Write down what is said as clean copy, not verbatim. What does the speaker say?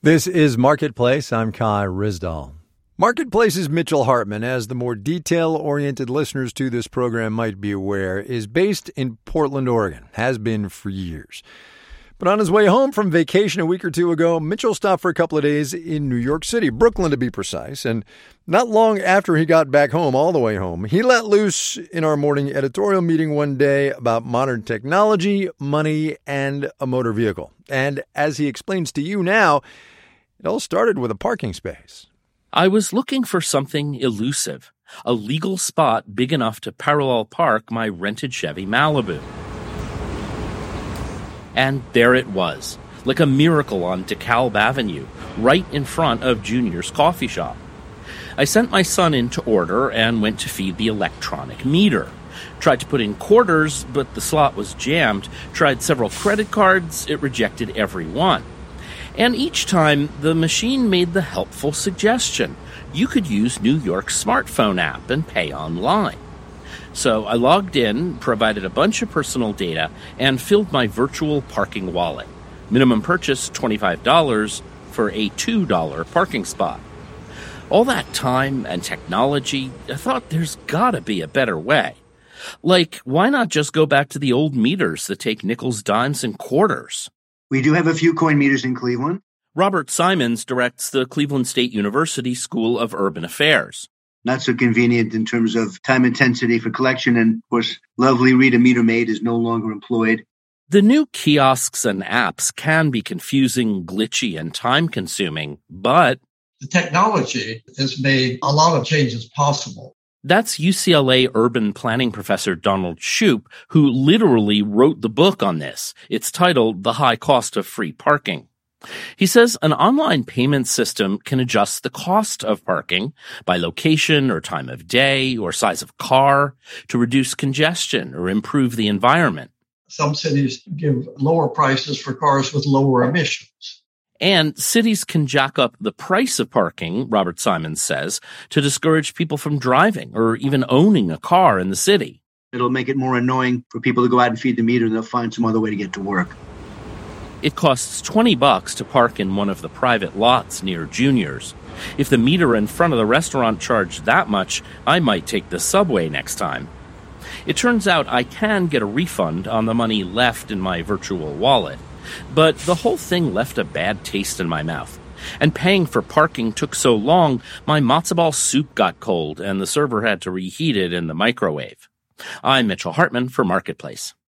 This is Marketplace. I'm Kai Ryssdal. Marketplace's Mitchell Hartman, as the more detail-oriented listeners to this program might be aware, is based in Portland, Oregon, has been for years. But on his way home from vacation a week or two ago, Mitchell stopped for a couple of days in New York City, Brooklyn to be precise, and not long after he got back home, all the way home, he let loose in our morning editorial meeting one day about modern technology, money, and a motor vehicle. And as he explains to you now, it all started with a parking space. I was looking for something elusive, a legal spot big enough to parallel park my rented Chevy Malibu. And there it was, like a miracle on DeKalb Avenue, right in front of Junior's coffee shop. I sent my son in to order and went to feed the electronic meter. Tried to put in quarters, but the slot was jammed. Tried several credit cards, it rejected every one. And each time, the machine made the helpful suggestion. You could use New York's smartphone app and pay online. So I logged in, provided a bunch of personal data, and filled my virtual parking wallet. Minimum purchase $25 for a $2 parking spot. All that time and technology, I thought there's gotta be a better way. Like, why not just go back to the old meters that take nickels, dimes, and quarters? We do have a few coin meters in Cleveland. Robert Simons directs the Cleveland State University School of Urban Affairs. Not so convenient in terms of time intensity for collection. And, of course, lovely Rita Meter Maid is no longer employed. The new kiosks and apps can be confusing, glitchy, and time-consuming, but the technology has made a lot of changes possible. That's UCLA urban planning professor Donald Shoup, who literally wrote the book on this. It's titled The High Cost of Free Parking. He says an online payment system can adjust the cost of parking by location or time of day or size of car to reduce congestion or improve the environment. Some cities give lower prices for cars with lower emissions. And cities can jack up the price of parking, Robert Simons says, to discourage people from driving or even owning a car in the city. It'll make it more annoying for people to go out and feed the meter, and they'll find some other way to get to work. It costs $20 to park in one of the private lots near Junior's. If the meter in front of the restaurant charged that much, I might take the subway next time. It turns out I can get a refund on the money left in my virtual wallet. But the whole thing left a bad taste in my mouth. And paying for parking took so long, my matzo ball soup got cold and the server had to reheat it in the microwave. I'm Mitchell Hartman for Marketplace.